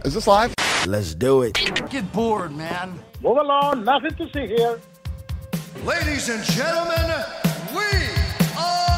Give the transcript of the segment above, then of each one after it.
Is this live? Let's do it. Get bored, man. Move along, nothing to see here. Ladies and gentlemen, we are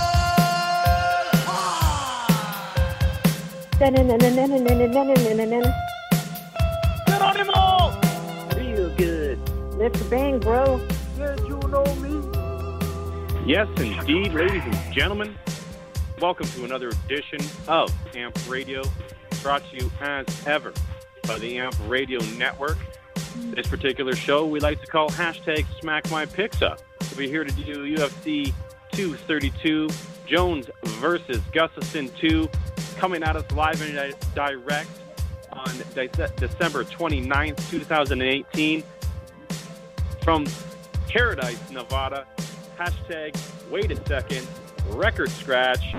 Geronimo! Real good. Let's bang, bro. Yes, you know me. Yes, indeed, ladies and gentlemen. Welcome to another edition of AMP Radio, brought to you as ever by the AMP Radio Network. This particular show we like to call hashtag Smack My Picks Up. We're here to do UFC 232, Jones versus Gustafsson 2, coming at us live and direct on December 29th, 2018, from Paradise, Nevada. Hashtag, wait a second, record scratch.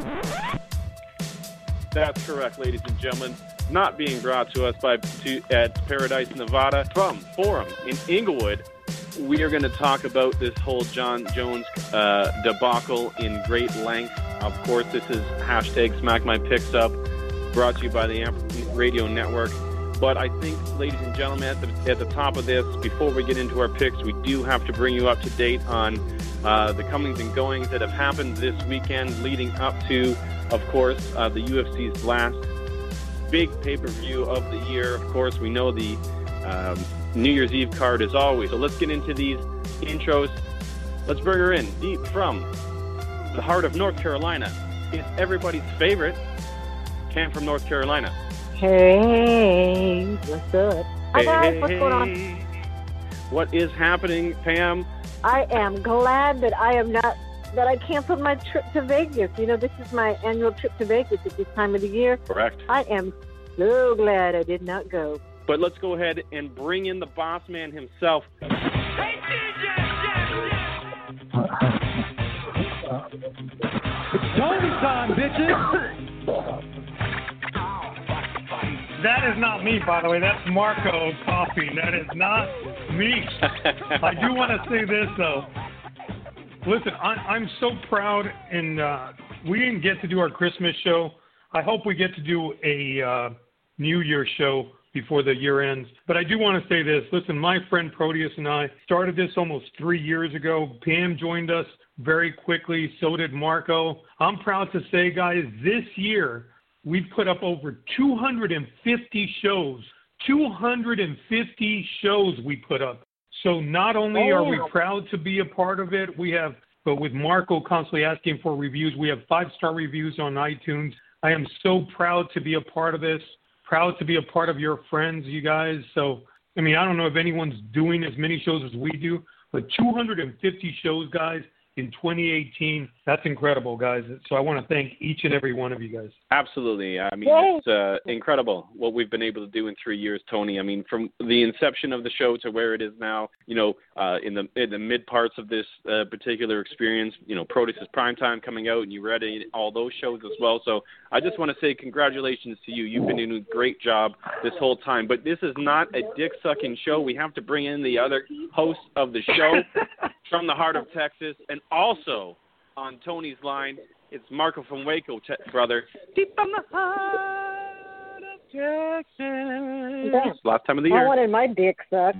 That's correct, ladies and gentlemen. Not being brought to us at Paradise, Nevada. From Forum in Inglewood, we are going to talk about this whole Jon Jones debacle in great length. Of course, this is hashtag Smack My Picks Up, brought to you by the AMP Radio Network. But I think, ladies and gentlemen, at the top of this, before we get into our picks, we do have to bring you up to date on the comings and goings that have happened this weekend leading up to, of course, the UFC's last big pay-per-view of the year. Of course, we know the New Year's Eve card as always. So let's get into these intros. Let's bring her in deep from the heart of North Carolina. It's everybody's favorite, Cam from North Carolina. Hey, what's up? Hi guys, what's going on? What is happening, Pam? I am glad that I canceled my trip to Vegas. You know, this is my annual trip to Vegas at this time of the year. Correct. I am so glad I did not go. But let's go ahead and bring in the boss man himself. Hey, DJ, It's Tony time, bitches! That is not me, by the way. That's Marco coughing. That is not me. I do want to say this, though. Listen, I'm so proud, and we didn't get to do our Christmas show. I hope we get to do a New Year show before the year ends. But I do want to say this. Listen, my friend Proteus and I started this almost 3 years ago. Pam joined us very quickly. So did Marco. I'm proud to say, guys, this year we've put up over 250 shows. 250 shows we put up. So not only are we proud to be a part of it, but with Marco constantly asking for reviews, we have 5-star reviews on iTunes. I am so proud to be a part of this, proud to be a part of your friends, you guys. So, I mean, I don't know if anyone's doing as many shows as we do, but 250 shows, guys, in 2018, that's incredible, guys. So I want to thank each and every one of you guys. Absolutely. I mean, it's incredible what we've been able to do in 3 years, Tony. I mean, from the inception of the show to where it is now, you know, in the mid parts of this particular experience, you know, Proteus' Primetime coming out, and you read all those shows as well. So I just want to say congratulations to you. You've been doing a great job this whole time. But this is not a dick-sucking show. We have to bring in the other host of the show from the heart of Texas, and also on Tony's line, it's Marco from Waco, brother. Deep from the heart of Texas. Last time of the year. I wanted my dick sucked.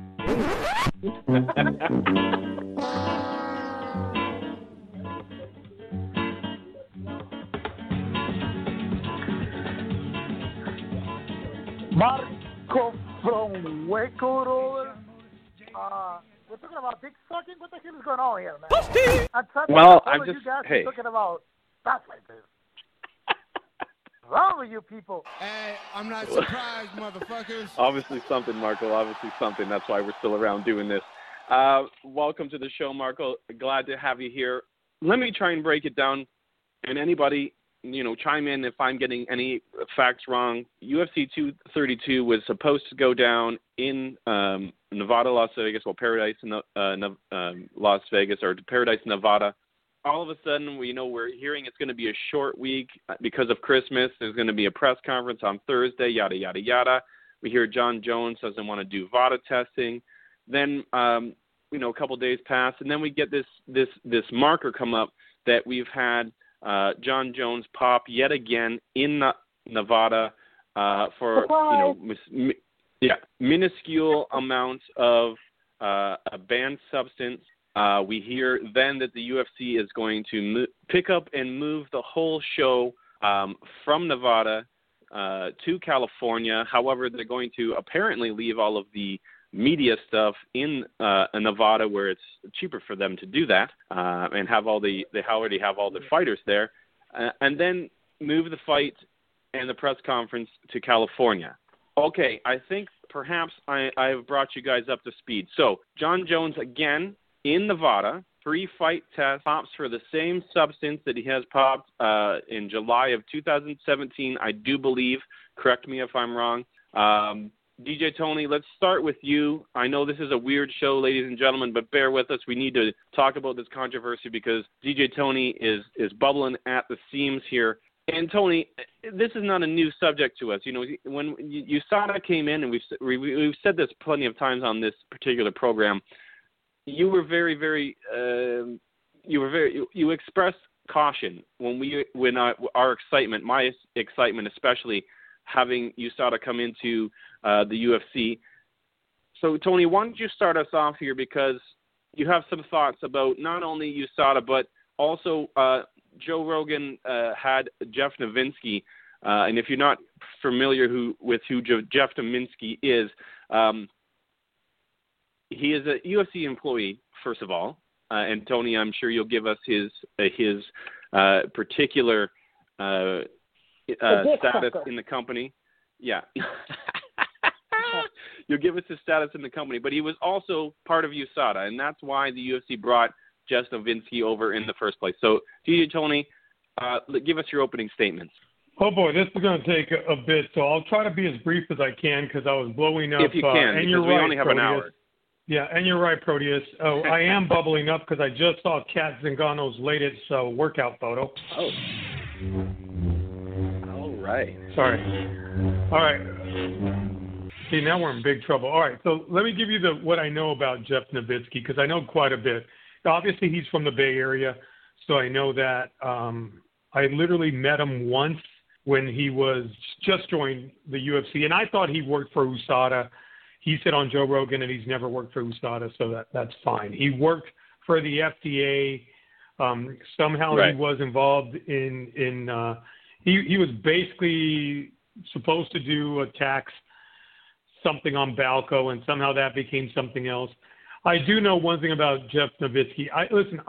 Marco from Waco. We're talking about dick sucking? What the hell is going on here, man? I'm just, you guys hey. talking about stuff like this. What's wrong with you people? Hey, I'm not surprised, motherfuckers. Obviously something, Marco. Obviously something. That's why we're still around doing this. Welcome to the show, Marco. Glad to have you here. Let me try and break it down. And anybody, you know, chime in if I'm getting any facts wrong. UFC 232 was supposed to go down in Nevada, Las Vegas, Paradise in Las Vegas, or Paradise, Nevada. All of a sudden, we're hearing it's going to be a short week because of Christmas. There's going to be a press conference on Thursday, yada, yada, yada. We hear Jon Jones doesn't want to do VADA testing. Then, a couple of days pass, and then we get this marker come up that we've had Jon Jones pop yet again in Nevada for Yeah, minuscule amounts of a banned substance. We hear then that the UFC is going to pick up and move the whole show from Nevada to California. However, they're going to apparently leave all of the media stuff in Nevada, where it's cheaper for them to do that, and have they already have all the fighters there, and then move the fight and the press conference to California. Okay, I think perhaps I have brought you guys up to speed. So, Jon Jones, again, in Nevada, pre-fight test pops for the same substance that he has popped in July of 2017, I do believe. Correct me if I'm wrong. DJ Tony, let's start with you. I know this is a weird show, ladies and gentlemen, but bear with us. We need to talk about this controversy because DJ Tony is bubbling at the seams here. And Tony, this is not a new subject to us. You know, when USADA came in, and we've said this plenty of times on this particular program, you were you expressed caution when our excitement, my excitement especially, having USADA come into the UFC. So Tony, why don't you start us off here, because you have some thoughts about not only USADA but also Joe Rogan had Jeff Novitzky, and if you're not familiar with who Jeff Novitzky is, he is a UFC employee, first of all, and Tony, I'm sure you'll give us his particular status in the company. Yeah. You'll give us his status in the company, but he was also part of USADA, and that's why the UFC brought Jeff Novitzky over in the first place. So, DJ Tony, give us your opening statements. Oh, boy, this is going to take a bit, so I'll try to be as brief as I can because I was blowing up. If you can, and because we only have an hour. Yeah, and you're right, Proteus. Oh, I am bubbling up because I just saw Kat Zingano's latest workout photo. Oh. All right. Sorry. All right. See, now we're in big trouble. All right, so let me give you what I know about Jeff Novitzky, because I know quite a bit. Obviously, he's from the Bay Area, so I know that. I literally met him once when he was just joined the UFC, and I thought he worked for USADA. He said on Joe Rogan that he's never worked for USADA, so that's fine. He worked for the FDA. Somehow right. He was involved in he was basically supposed to do a tax something on Balco, and somehow that became something else. I do know one thing about Jeff Novitzky. I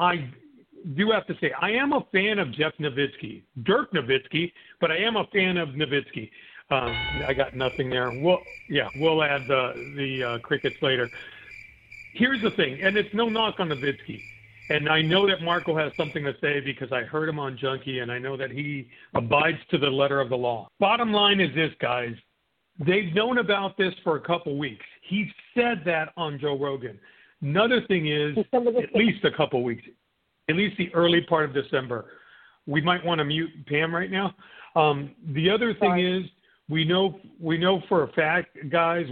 do have to say, I am a fan of Jeff Novitzky, Dirk Nowitzki, but I am a fan of Novitzky. I got nothing there. We'll add the crickets later. Here's the thing, and it's no knock on Novitzky. And I know that Marco has something to say because I heard him on Junkie, and I know that he abides to the letter of the law. Bottom line is this, guys. They've known about this for a couple weeks. He said that on Joe Rogan. Another thing is, at least a couple weeks, at least the early part of December. We might want to mute Pam right now. The other thing is, we know for a fact, guys,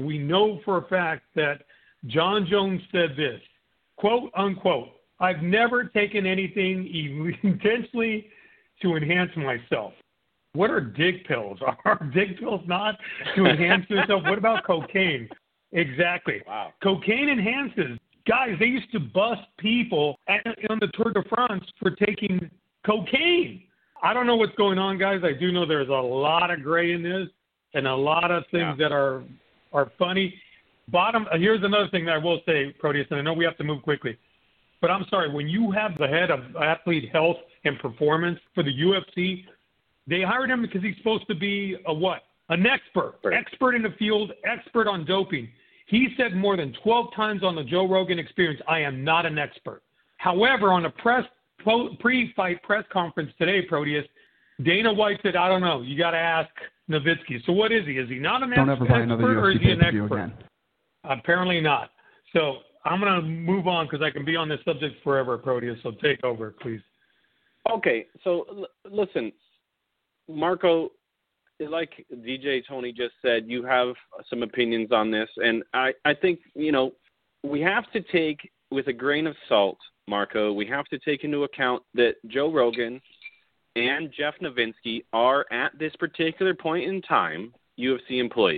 that Jon Jones said this, quote, unquote, I've never taken anything intentionally to enhance myself. What are dig pills? Are dig pills not to enhance yourself? What about cocaine? Exactly. Wow. Cocaine enhances. Guys, they used to bust people on the Tour de France for taking cocaine. I don't know what's going on, guys. I do know there's a lot of gray in this and a lot of things that are funny. Here's another thing that I will say, Proteus, and I know we have to move quickly. But I'm sorry, when you have the head of athlete health and performance for the UFC, they hired him because he's supposed to be an expert, expert in the field, expert on doping. He said more than 12 times on the Joe Rogan Experience, I am not an expert. However, on a pre-fight press conference today, Proteus, Dana White said, I don't know, you got to ask Novitzky. So what is he? Is he not an expert or is he an expert? Again. Apparently not. So I'm going to move on because I can be on this subject forever, Proteus. So take over, please. Okay, so listen, Marco, like DJ Tony just said, you have some opinions on this, and I think, we have to take with a grain of salt, Marco, we have to take into account that Joe Rogan and Jeff Novitzky are, at this particular point in time, UFC employees.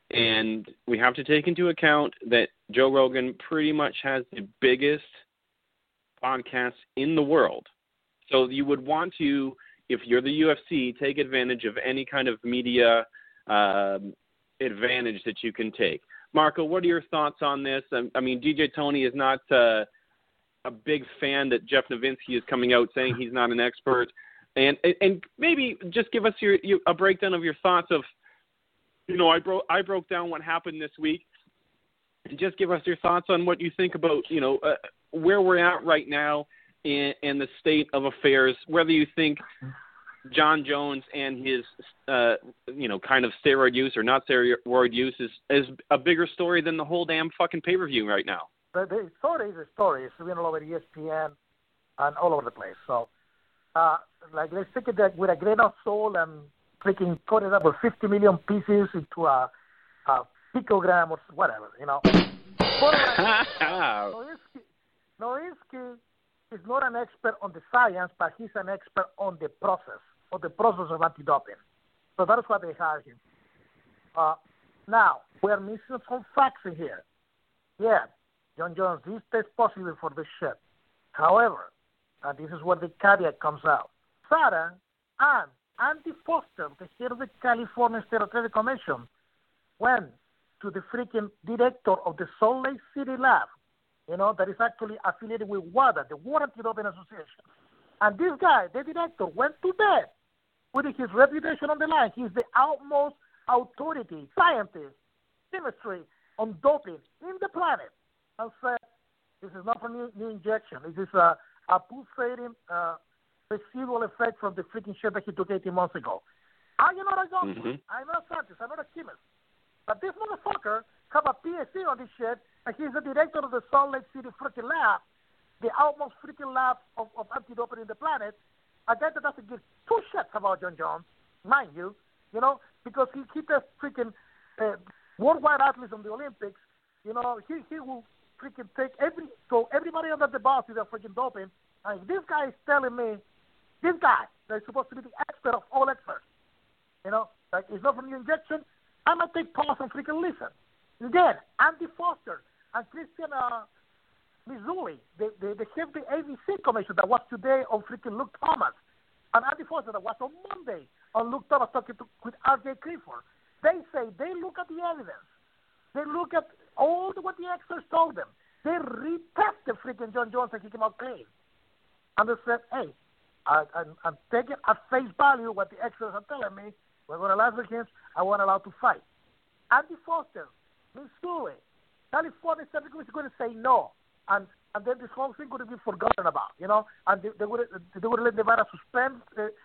And we have to take into account that Joe Rogan pretty much has the biggest podcast in the world. So you would want to, if you're the UFC, take advantage of any kind of media advantage that you can take. Marco, what are your thoughts on this? I mean, DJ Tony is not a big fan that Jeff Novinsky is coming out saying he's not an expert. And maybe just give us a breakdown of your thoughts of, you know, I broke down what happened this week, and just give us your thoughts on what you think about, you know, where we're at right now in the state of affairs, whether you think Jon Jones and his, you know, kind of steroid use or not steroid use is a bigger story than the whole damn fucking pay-per-view right now. The story is a story. It's been all over ESPN and all over the place. So, like, let's take it with a grain of salt and freaking cut it up with 50 million pieces into a picogram or whatever, you know. Nowitzki is not an expert on the science, but he's an expert on the process of anti-doping. So that is why they hired him. Now, we are missing some facts in here. Yeah, Jon Jones did test positive for this shit. However, and this is where the caveat comes out, Sarah and Andy Foster, the head of the California State Athletic Commission, went to the freaking director of the Salt Lake City lab, you know, that is actually affiliated with WADA, the World Anti-Doping Association. And this guy, the director, went to bed with his reputation on the line. He's the utmost authority, scientist, chemistry on doping in the planet, and said, this is not a new injection. This is a pulsating residual effect from the freaking shit that he took 18 months ago. I'm not a doctor. I'm not a scientist. I'm not a chemist. But this motherfucker have a PhD on this shit, and he's the director of the Salt Lake City freaking lab, the outmost freaking lab of anti-doping in the planet, a guy that doesn't give two shits about Jon Jones, mind you, because he does freaking worldwide athletes on the Olympics. You know, he will freaking take everybody under the bus with their freaking doping. And if this guy is telling me, this guy that is supposed to be the expert of all experts, you know, like it's not from the injection, I'm going to take pause and freaking listen. Again, Andy Foster and Christian Missouri, the head of the ABC commission that was today on freaking Luke Thomas, and Andy Foster that was on Monday on Luke Thomas talking with R.J. Clifford. They say they look at the evidence. They look at all what the experts told them. They retested freaking Jon Jones and he came out clean. And they said, hey, I'm taking at face value what the experts are telling me. We're going to last against. I want allowed to fight. Andy Foster, Missouri, California State is going to say no. And then this whole thing would be forgotten about, you know. And they would let Nevada suspend.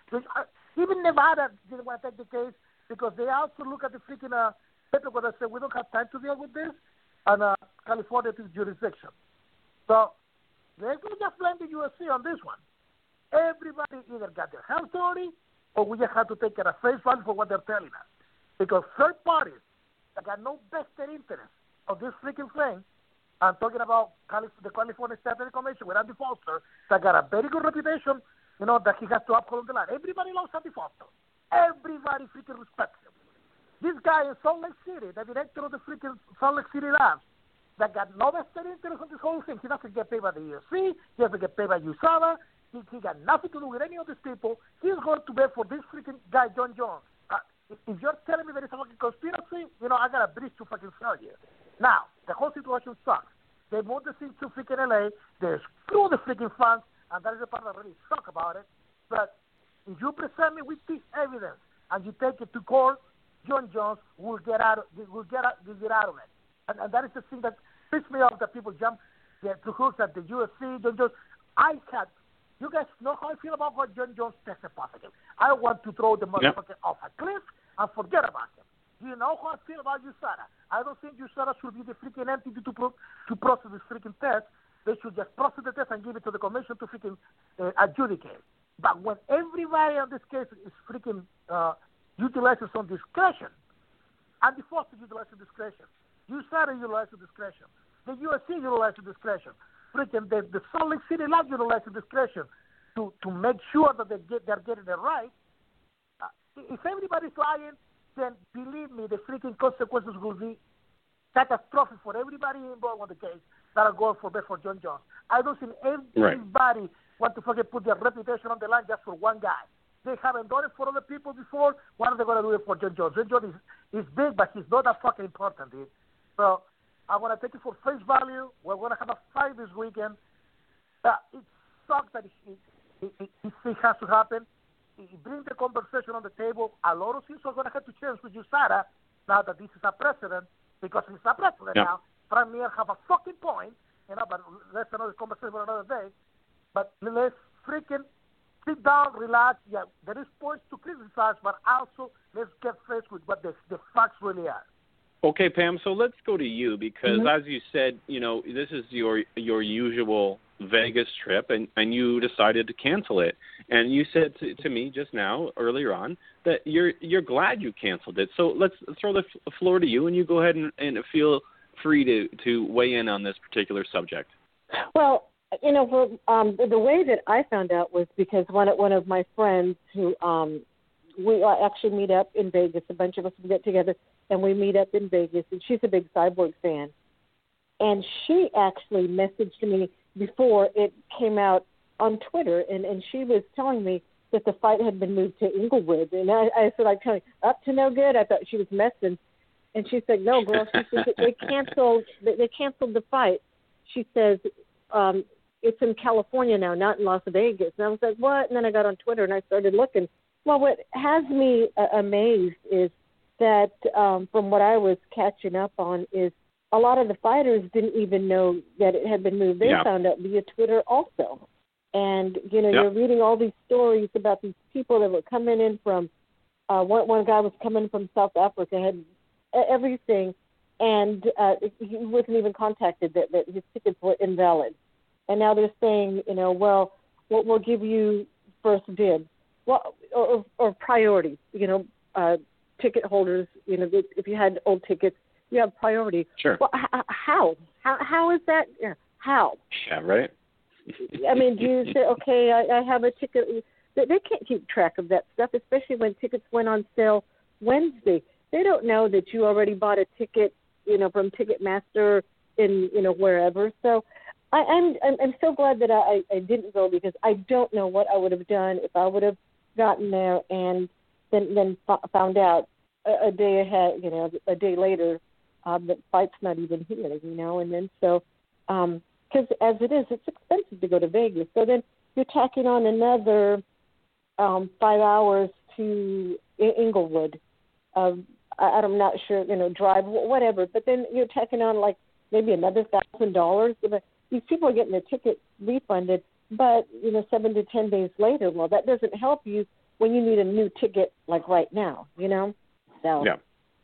Even Nevada didn't want to take the case because they also look at the freaking paper where they say we don't have time to deal with this, and California is jurisdiction. So they're going to just blame the UFC on this one. Everybody either got their health authority or we just have to take it at face value for what they're telling us. Because third parties that got no vested interest of this freaking thing, I'm talking about the California State Athletic Commission with Andy Foster, that got a very good reputation, you know, that he has to uphold the line. Everybody loves Andy Foster. Everybody freaking respects him. This guy in Salt Lake City, the director of the freaking Salt Lake City labs, that got no vested interest in this whole thing. He doesn't get paid by the UFC. He doesn't get paid by USADA. He got nothing to do with any of these people. He's going to bed for this freaking guy, Jon Jones. If you're telling me there is a fucking conspiracy, you know, I got a bridge to fucking sell you. Now, the whole situation sucks. They moved the thing to freaking LA. They screw the freaking fans, and that is the part that really sucks about it. But if you present me with this evidence and you take it to court, Jon Jones will get out of it. And that is the thing that pissed me off, that people jump to hooks at the UFC. Jon Jones, you guys know how I feel about what Jon Jones tested positive. I want to throw the motherfucker off a cliff and forget about him. You know how I feel about USADA. I don't think USADA should be the freaking entity to process this freaking test. They should just process the test and give it to the commission to freaking adjudicate. But when everybody in this case is freaking utilizes some discretion, Andy Foster utilizes discretion, USADA utilizes discretion, the UFC utilizes discretion, freaking the Salt Lake City lab utilizes discretion to make sure that they're getting it right. If everybody's lying, then believe me, the freaking consequences will be catastrophic for everybody involved in the case that are going for John Jones. I don't think everybody want to fucking put their reputation on the line just for one guy. They haven't done it for other people before. Why are they going to do it for John Jones? John Jones is big, but he's not that fucking important, dude. So I want to take it for face value. We're going to have a fight this weekend. It sucks that it has to happen. It brings the conversation on the table. A lot of things are going to have to change with USADA now that this is a precedent, because it's a precedent now. Premier have a fucking point, but that's another conversation for another day. But let's freaking sit down, relax. Yeah, there is points to criticize, but also let's get faced with what the facts really are. Okay, Pam, so let's go to you because, as you said, this is your usual Vegas trip, and you decided to cancel it. And you said to me just now, earlier on, that you're glad you canceled it. So let's throw the floor to you, and you go ahead and feel free to weigh in on this particular subject. Well, the way that I found out was because one of my friends who we actually meet up in Vegas. A bunch of us get together and we meet up in Vegas, and she's a big Cyborg fan. And she actually messaged me before it came out on Twitter, and she was telling me that the fight had been moved to Inglewood. And I said, I'm telling you, up to no good. I thought she was messing. And she said, no, girl, she said, they canceled the fight. She says, it's in California now, not in Las Vegas. And I was like, what? And then I got on Twitter and I started looking. Well, what has me amazed is that from what I was catching up on is a lot of the fighters didn't even know that it had been moved. They found out via Twitter also. And, you're reading all these stories about these people that were coming in from, one guy was coming from South Africa, had everything, and he wasn't even contacted that his tickets were invalid. And now they're saying, well, we'll give you first dibs. Well, or priority, ticket holders, if you had old tickets, you have priority. Sure. Well, how is that? How? Yeah, right. I mean, do you say, okay, I have a ticket? They can't keep track of that stuff, especially when tickets went on sale Wednesday. They don't know that you already bought a ticket, from Ticketmaster in, wherever. So I'm so glad that I didn't go, because I don't know what I would have done if I would have gotten there and then found out a day ahead, a day later, that fight's not even here, and then so, because as it is, it's expensive to go to Vegas. So then you're tacking on another 5 hours to Inglewood. I'm not sure, drive, whatever. But then you're tacking on like maybe another $1,000. These people are getting their ticket refunded, but 7 to 10 days later. Well, that doesn't help you when you need a new ticket like right now. So yeah.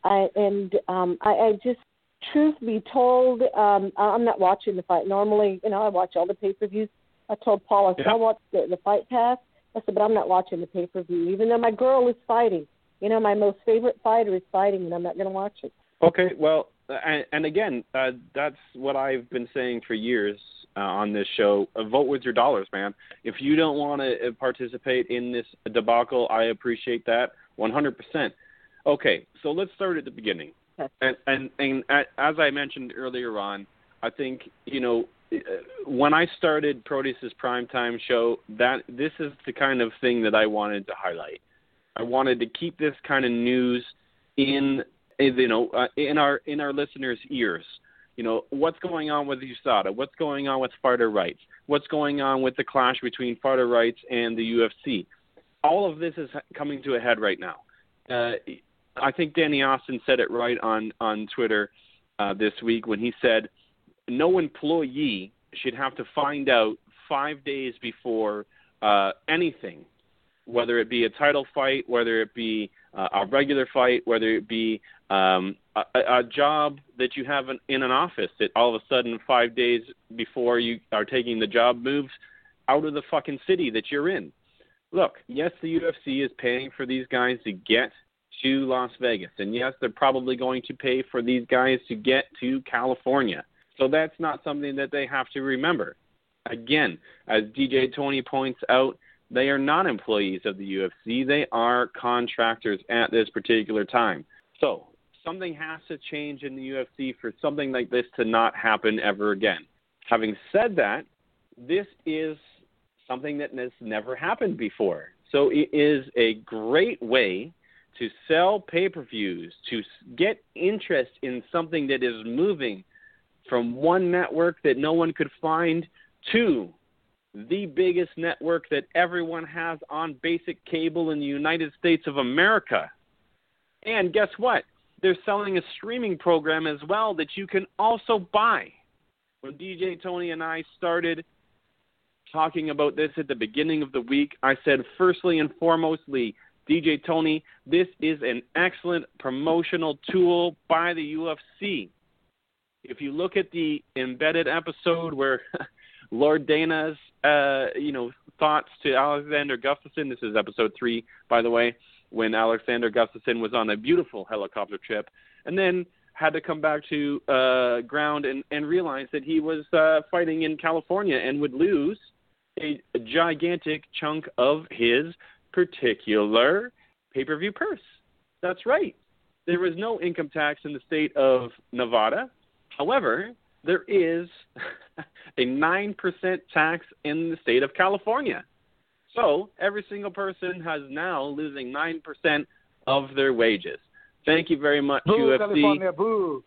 I just, truth be told, I'm not watching the fight. Normally, I watch all the pay-per-views. I told Paul, I said, I watch the Fight Pass. I said, but I'm not watching the pay-per-view, even though my girl is fighting. My most favorite fighter is fighting, and I'm not going to watch it. Okay, well, and again, that's what I've been saying for years on this show. Vote with your dollars, man. If you don't want to participate in this debacle, I appreciate that 100%. Okay, so let's start at the beginning. And as I mentioned earlier on, I think, when I started Proteus's Primetime show, that this is the kind of thing that I wanted to highlight. I wanted to keep this kind of news in our listeners' ears. What's going on with USADA? What's going on with fighter rights? What's going on with the clash between fighter rights and the UFC? All of this is coming to a head right now. I think Danny Austin said it right on Twitter this week when he said, no employee should have to find out 5 days before anything, whether it be a title fight, whether it be a regular fight, whether it be a job that you have in an office that all of a sudden 5 days before you are taking the job moves out of the fucking city that you're in. Look, yes, the UFC is paying for these guys to get to Las Vegas. And yes, they're probably going to pay for these guys to get to California. So that's not something that they have to remember. Again, as DJ Tony points out, They are not employees of the UFC. They are contractors at this particular time. So something has to change in the UFC for something like this to not happen ever again. Having said that, this is something that has never happened before. So it is a great way to sell pay-per-views, to get interest in something that is moving from one network that no one could find to the biggest network that everyone has on basic cable in the United States of America. And guess what? They're selling a streaming program as well that you can also buy. When DJ Tony and I started talking about this at the beginning of the week, I said, firstly and foremostly, DJ Tony, this is an excellent promotional tool by the UFC. If you look at the embedded episode where Lord Dana's, thoughts to Alexander Gustafsson, this is episode 3, by the way, when Alexander Gustafsson was on a beautiful helicopter trip and then had to come back to ground and realize that he was fighting in California and would lose a gigantic chunk of his particular pay-per-view purse. That's right. There was no income tax in the state of Nevada. However, there is a 9% tax in the state of California. So every single person has now losing 9% of their wages. Thank you very much, boo, UFC. California, boo.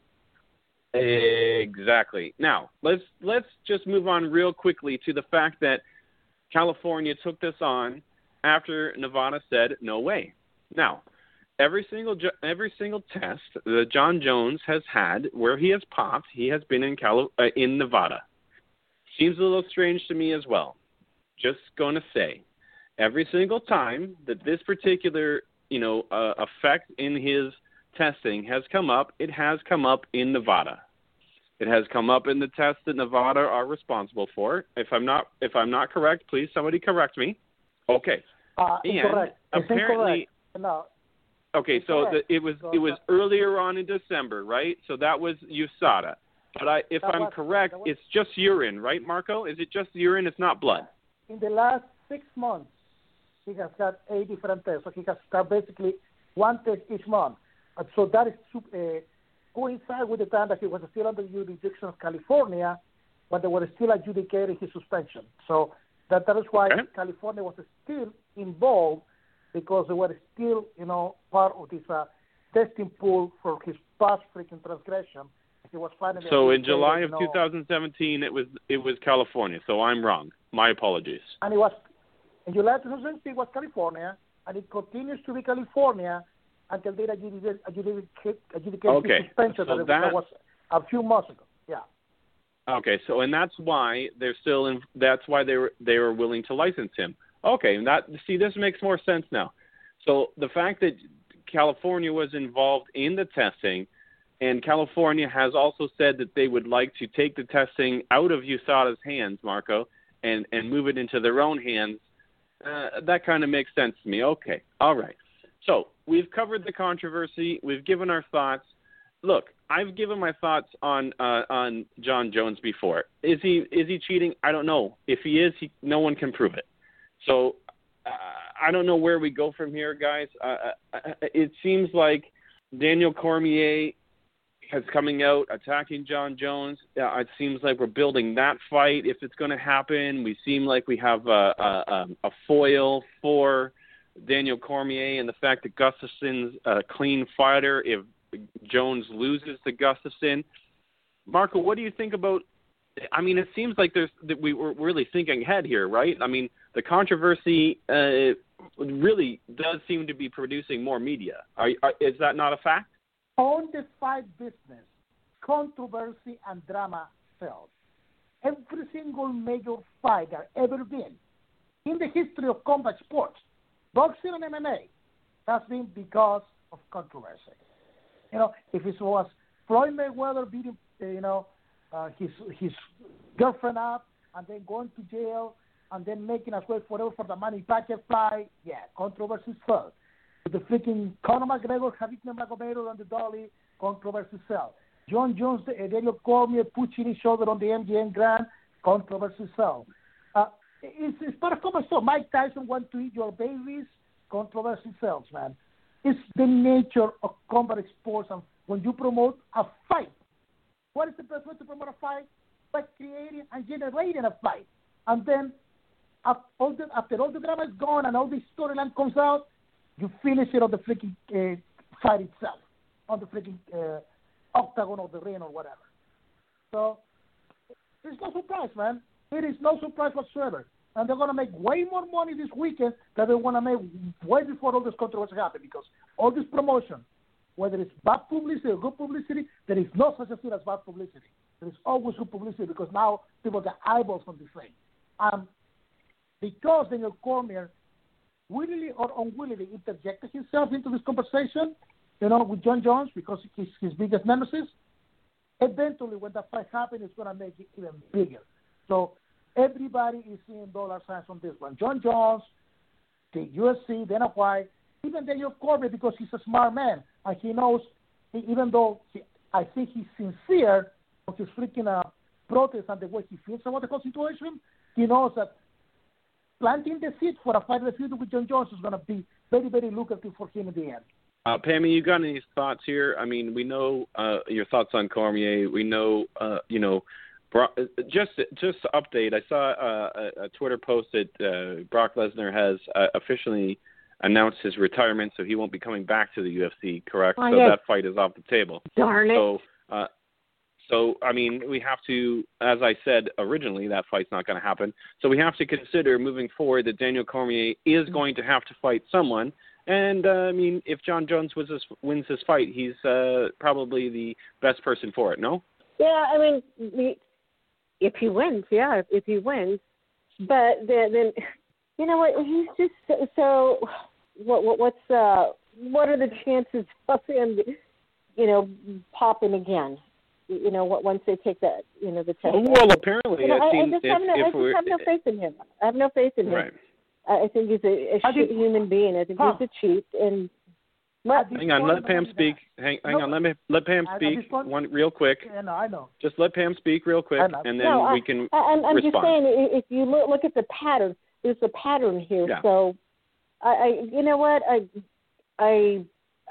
Exactly. Now, let's just move on real quickly to the fact that California took this on after Nevada said no way. Now, every single test that Jon Jones has had where he has popped, he has been in Nevada. Seems a little strange to me as well. Just going to say, every single time that this particular effect in his testing has come up, it has come up in Nevada. It has come up in the tests that Nevada are responsible for. If I'm not correct, please somebody correct me. Okay. Incorrect. Apparently, no. Okay, so it was earlier on in December, right? So that was USADA. But if I'm correct, it's just urine, right, Marco? Is it just urine? It's not blood. In the last 6 months, he has had 8 different tests. So he has got basically one test each month. So that is coincide with the time that he was still under jurisdiction of California, but they were still adjudicating his suspension. So that is why California was still involved, because they were still, part of this testing pool for his past freaking transgression. He was finally. So in July of 2017, it was California. So I'm wrong. My apologies. And it was in July 2017 was California, and it continues to be California until they adjudicate his suspension. So that was a few months ago. Yeah. Okay, so and that's why they're still in. That's why they were willing to license him. Okay, this makes more sense now. So the fact that California was involved in the testing, and California has also said that they would like to take the testing out of USADA's hands, Marco, and move it into their own hands, that kind of makes sense to me. Okay, all right. So we've covered the controversy. We've given our thoughts. Look, I've given my thoughts on Jon Jones before. Is he cheating? I don't know. If he is, no one can prove it. So I don't know where we go from here, guys. It seems like Daniel Cormier is coming out attacking Jon Jones. It seems like we're building that fight. If it's going to happen, we seem like we have a foil for Daniel Cormier, and the fact that Gustafsson's a clean fighter if Jones loses to Gustafsson. Marco, what do you think about? I mean, it seems like we were really thinking ahead here, right? I mean, the controversy really does seem to be producing more media. Is that not a fact? On the fight business, controversy and drama sells. Every single major fight there ever been in the history of combat sports, boxing and MMA, has been because of controversy. If it was Floyd Mayweather beating, his girlfriend up and then going to jail and then making us wait forever for the Manny Pacquiao fight, controversy fell. The freaking Conor McGregor, Khabib Nurmagomedov on the dolly, controversy fell. Jon Jones, Daniel Cormier pushing each other on the MGM Grand, controversy fell. it's part of common sense. Mike Tyson wants to eat your babies. Controversy sells, man. It's the nature of combat sports, and when you promote a fight, what is the best way to promote a fight? By creating and generating a fight. And then after all the drama is gone and all the storyline comes out, you finish it on the freaking fight itself, on the freaking octagon of the ring or whatever. So it's no surprise, man. It is no surprise whatsoever. And they're going to make way more money this weekend than they want to make way before all this controversy happens, because all this promotion, whether it's bad publicity or good publicity, there is no such a thing as bad publicity. There is always good publicity, because now people get eyeballs on this thing. Because Daniel Cormier, willingly or unwillingly, interjected himself into this conversation, with John Jones, because he's his biggest nemesis, eventually when that fight happens, it's going to make it even bigger. So everybody is seeing dollar signs on this one. John Jones, the UFC, Dana White, even Daniel Cormier, because he's a smart man, and he knows, even though I think he's sincere of his freaking protest and the way he feels about the whole situation, he knows that planting the seed for a fight feud with John Jones is going to be very, very lucrative for him in the end. Pammy, you got any thoughts here? I mean, we know your thoughts on Cormier. We know, just to update, I saw a Twitter post that Brock Lesnar has officially announced his retirement, so he won't be coming back to the UFC, correct? Oh, so yes. that fight is off the table. Darn it. So, I mean, we have to, as I said originally, that fight's not going to happen. So we have to consider moving forward that Daniel Cormier is going to have to fight someone. And, I mean, if John Jones wins this fight, he's probably the best person for it, no? Yeah, I mean, if he wins, yeah, if he wins. But then you know what, he's just so what are the chances of him, popping again? Once they take that, the test. Well, apparently, I just have no faith in him. I have no faith in him. Right. I think he's a human being. I think he's a cheat. And hang on, let Pam speak. Hang on, let Pam speak one real quick. Yeah, I know. Just let Pam speak real quick, and then we can I'm respond. just saying, if you look at the pattern, there's a pattern here. Yeah. So, you know what, I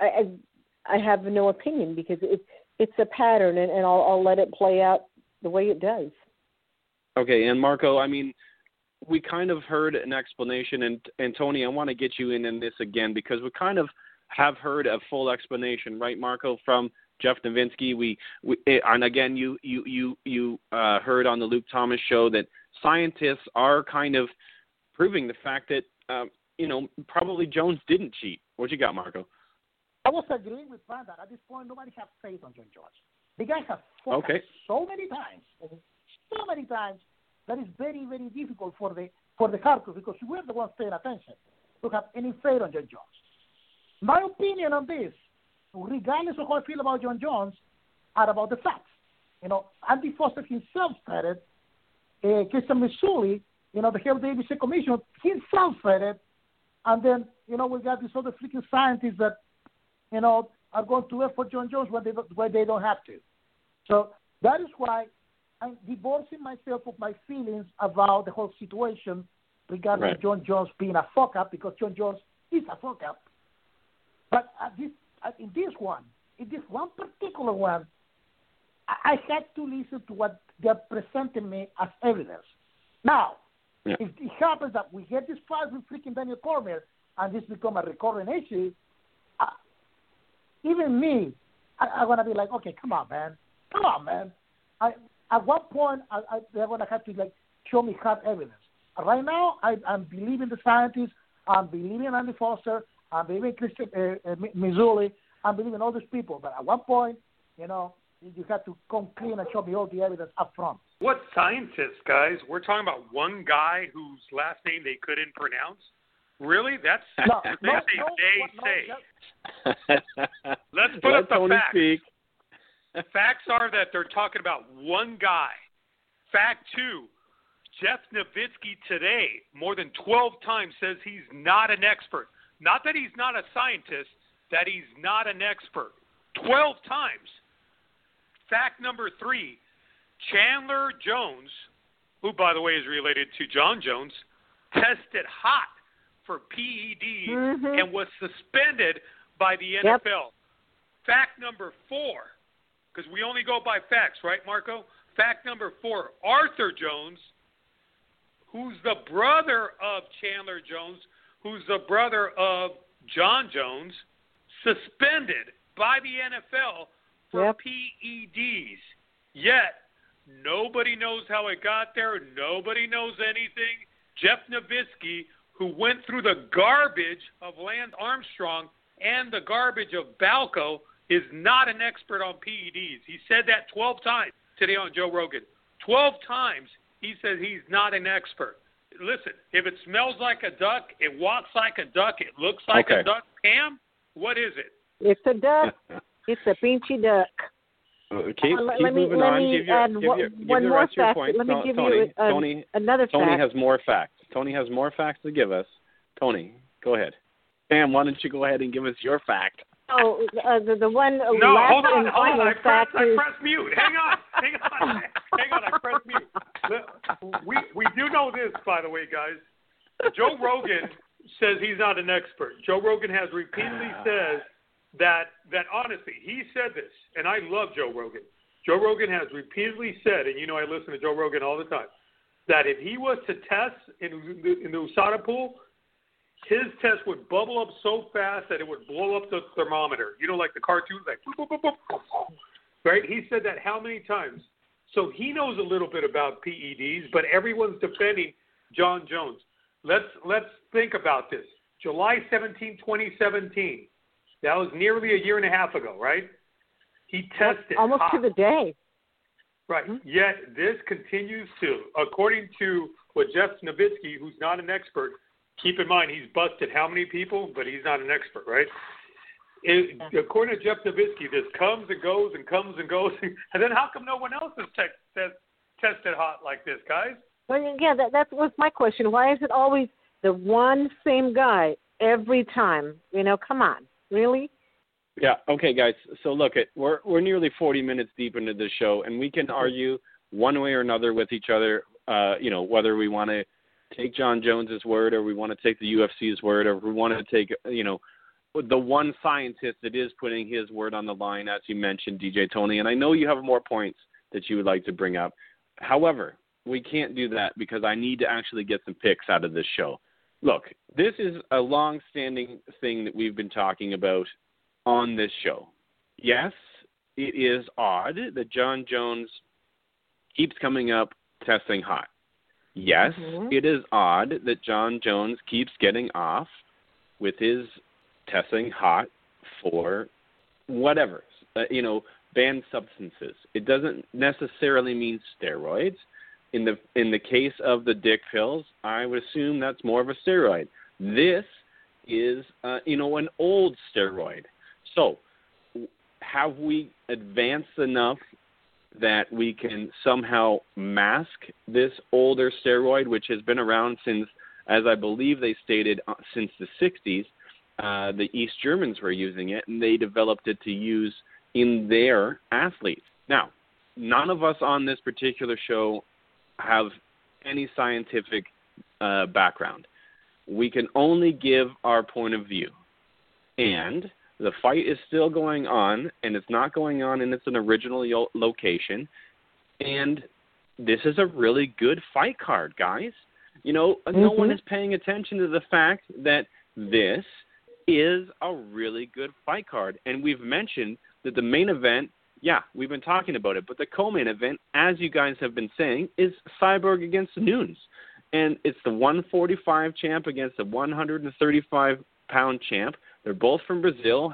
have no opinion, because it's a pattern, and I'll let it play out the way it does. Okay, and Marco, I mean, we kind of heard an explanation, and Tony, I want to get you in this again, because we kind of have heard a full explanation, right, Marco, from Jeff Novitzky. We and again, you heard on the Luke Thomas show that scientists are kind of proving the fact that probably Jones didn't cheat. What you got, Marco? I was agreeing with Van that at this point nobody has faith on John Jones. The guy has fought so many times that it's very, very difficult for the hardcore, because we're the ones paying attention, to have any faith on John Jones. My opinion on this, regardless of how I feel about John Jones, are about the facts. Andy Foster himself said it. Christian Missouli, the head of the ABC Commission, himself said it. And then, we got these other freaking scientists that, are going to work for John Jones when they don't have to. So that is why I'm divorcing myself of my feelings about the whole situation regarding John Jones being a fuck-up, because John Jones is a fuck-up. But in this one particular one, I had to listen to what they're presenting me as evidence. Now, if it happens that we get this fight with freaking Daniel Cormier and this become a recurring issue, even me, I'm going to be like, okay, come on, man. At what point they're going to have to show me hard evidence? Right now, I'm believing the scientists. I'm believing Andy Foster. I'm believing Christian Missouli. I'm believing all these people. But at one point, you have to come clean and show me all the evidence up front. What scientists, guys? We're talking about one guy whose last name they couldn't pronounce? Really? That's Let's put up the Tony facts. Speak. Facts are that they're talking about one guy. Fact 2, Jeff Novitzky today, more than 12 times, says he's not an expert. Not that he's not a scientist, that he's not an expert. 12 times. Fact number 3, Chandler Jones who, by the way, is related to John Jones, tested hot for PEDs and was suspended by the NFL. Fact number 4, because we only go by facts, right, Marco? Fact number 4, Arthur Jones, who's the brother of Chandler Jones, who's the brother of John Jones, suspended by the NFL for PEDs. Yet, nobody knows how it got there. Nobody knows anything. Jeff Nowitzki, who went through the garbage of Lance Armstrong and the garbage of Balco, is not an expert on PEDs. He said that 12 times today on Joe Rogan. 12 times he says he's not an expert. Listen, if it smells like a duck, it walks like a duck, it looks like a duck, Pam, what is it? It's a duck. It's a pinchy duck. Keep moving on. Give the rest of your points. Let me give Tony, you another fact. Tony has more facts. Tony has more facts to give us. Tony, go ahead. Pam, why don't you go ahead and give us your fact? Oh, the one no, last hold on. I pressed mute. Hang on. I pressed mute. We do know this, by the way, guys. Joe Rogan says he's not an expert. Joe Rogan has repeatedly said that honestly, he said this, and I love Joe Rogan. Joe Rogan has repeatedly said, and I listen to Joe Rogan all the time, that if he was to test in the USADA pool, his test would bubble up so fast that it would blow up the thermometer. Like the cartoons, like boop, boop, boop, boop. Right? He said that how many times? So he knows a little bit about PEDs, but everyone's defending John Jones. Let's think about this. July 17, 2017. That was nearly a year and a half ago, right? He tested almost hot. To the day. Right. Yet this continues to, according to what Jeff Nowitzki, who's not an expert, keep in mind he's busted how many people, but he's not an expert, right? According to Jeff Nowitzki, this comes and goes and comes and goes. And then how come no one else has tested hot like this, guys? Well, yeah, that was my question. Why is it always the one same guy every time? Come on. Really? Yeah. Okay, guys. So look, we're nearly 40 minutes deep into the show, and we can argue one way or another with each other. Whether we want to take John Jones's word, or we want to take the UFC's word, or we want to take the one scientist that is putting his word on the line, as you mentioned, DJ Tony. And I know you have more points that you would like to bring up. However, we can't do that because I need to actually get some picks out of this show. Look, this is a long-standing thing that we've been talking about on this show. Yes, it is odd that John Jones keeps coming up testing hot. Yes, it is odd that John Jones keeps getting off with his testing hot for whatever, banned substances. It doesn't necessarily mean steroids. In the case of the dick pills, I would assume that's more of a steroid. This is, an old steroid. So, have we advanced enough that we can somehow mask this older steroid, which has been around since, as I believe they stated, since the 60s? The East Germans were using it, and they developed it to use in their athletes. Now, none of us on this particular show have any scientific background. We can only give our point of view. And the fight is still going on, and it's not going on in its original location. And this is a really good fight card, guys. No one is paying attention to the fact that this is a really good fight card. And we've mentioned that the main event, we've been talking about it, but the co-main event, as you guys have been saying, is Cyborg against Nunes. And it's the 145 champ against the 135-pound champ. They're both from Brazil.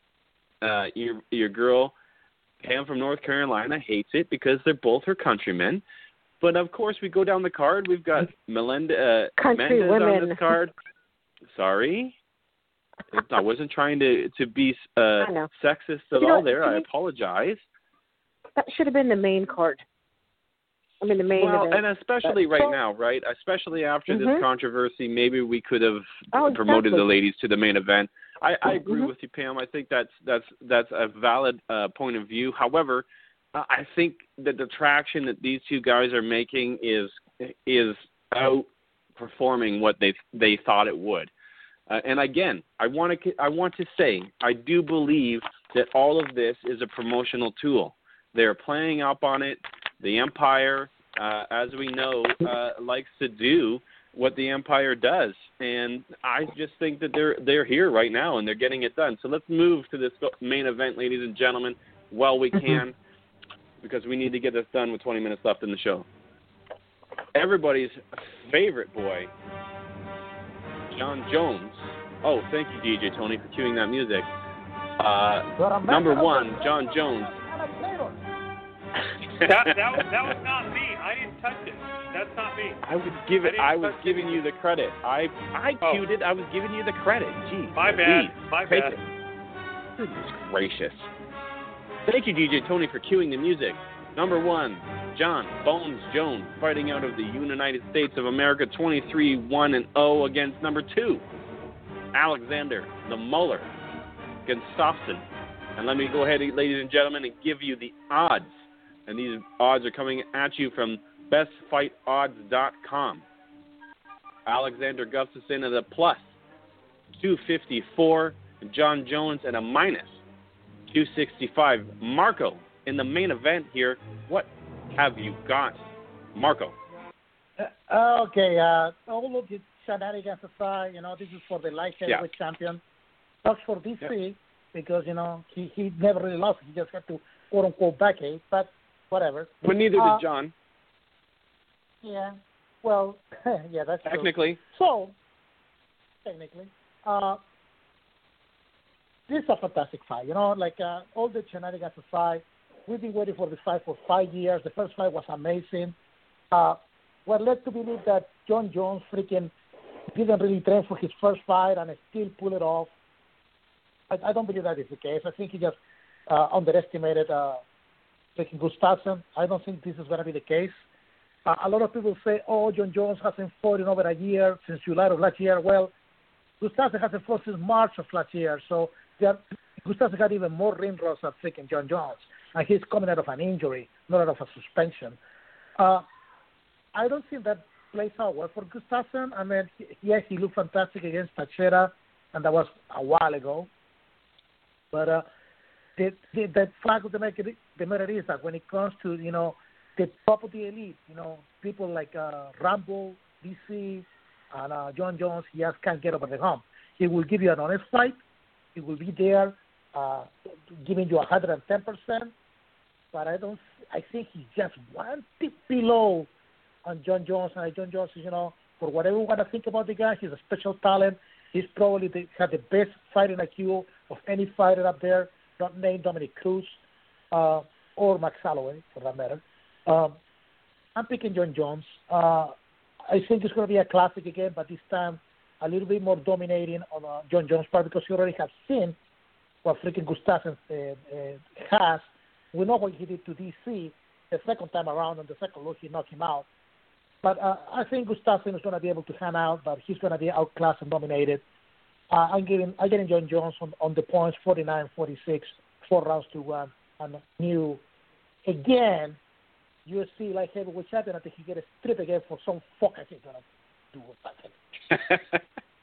Your girl, Pam from North Carolina, hates it because they're both her countrymen. But, of course, we go down the card. We've got Mendez on this card. Sorry. I wasn't trying to be sexist at all there. I apologize. That should have been the main card. The main event. And especially now, right? Especially after this controversy, maybe we could have promoted the ladies to the main event. I agree with you, Pam. I think that's a valid point of view. However, I think that the traction that these two guys are making is is outperforming what they thought it would. And again, I want to say I do believe that all of this is a promotional tool. They're playing up on it. The Empire, as we know, likes to do what the Empire does, and I just think that they're here right now and they're getting it done. So let's move to this main event, ladies and gentlemen, while we can, because we need to get this done with 20 minutes left in the show. Everybody's favorite boy, Jon Jones. Oh, thank you, DJ Tony, for cueing that music. Number one, Jon Jones. that was not me. I didn't touch it. That's not me. I was giving you the credit. I cued it. I was giving you the credit. Gee, my bad. My bad. Goodness gracious. Thank you, DJ Tony, for cueing the music. Number one, Jon Bones Jones, fighting out of the United States of America, 23-1-0 against number two, Alexander the Muller Gustafsson. And let me go ahead, ladies and gentlemen, and give you the odds. And these odds are coming at you from bestfightodds.com. Alexander Gustafsson at a plus 254. Jon Jones at a minus 265. Marco, in the main event here, what have you got, Marco? Okay, all of the shenanigans aside, this is for the light heavyweight champion. Sucks for DC because, he never really lost. He just had to, quote-unquote, backache, but whatever. But neither did Jon. Yeah, well, yeah, that's technically. True. So, technically, this is a fantastic fight. All the shenanigans aside, we've been waiting for this fight for 5 years. The first fight was amazing. We're led to believe that Jon Jones freaking didn't really train for his first fight and still pull it off. I don't believe that is the case. I think he just underestimated freaking Gustafsson. I don't think this is going to be the case. A lot of people say, Jon Jones hasn't fought in over a year, since July of last year. Well, Gustafsson hasn't fought since March of last year, so Gustafsson got even more ring rust than freaking Jon Jones. And he's coming out of an injury, not out of a suspension. I don't think that plays out well for Gustafsson. I mean, yes, he looked fantastic against Teixeira, and that was a while ago. But the fact of the matter is that when it comes to, the top of the elite, people like Rambo, DC, and Jon Jones, he just can't get over the hump. He will give you an honest fight. He will be there giving you 110%. But I think he's just one tip below on Jon Jones. And Jon Jones is, for whatever you want to think about the guy, he's a special talent. He's probably had the best fighting IQ of any fighter up there, not named Dominic Cruz or Max Holloway, for that matter. I'm picking Jon Jones. I think it's going to be a classic again, but this time a little bit more dominating on Jon Jones' part because he already has seen what freaking Gustafsson has. We know what he did to DC the second time around. On the second look, he knocked him out. But I think Gustafsson is going to be able to hang out, but he's going to be outclassed and dominated. I'm getting Jon Jones on the points, 49-46, 4 rounds to 1. And new, again, UFC light heavyweight champion. I think he get a strip again for some fuck I think going to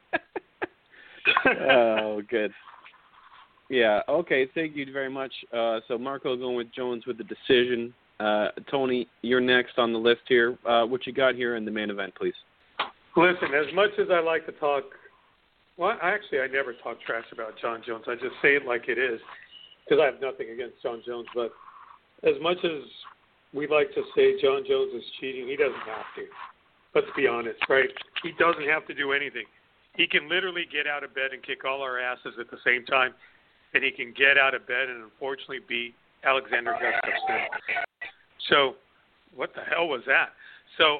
do. Oh, good. Yeah, okay, thank you very much. So Marco going with Jones with the decision. Tony, you're next on the list here. What you got here in the main event, please? Listen, as much as I like to talk, I never talk trash about Jon Jones. I just say it like it is because I have nothing against Jon Jones. But as much as we like to say Jon Jones is cheating, he doesn't have to. Let's be honest, right? He doesn't have to do anything. He can literally get out of bed and kick all our asses at the same time, and he can get out of bed and unfortunately beat Alexander Gustafsson. So, what the hell was that? So,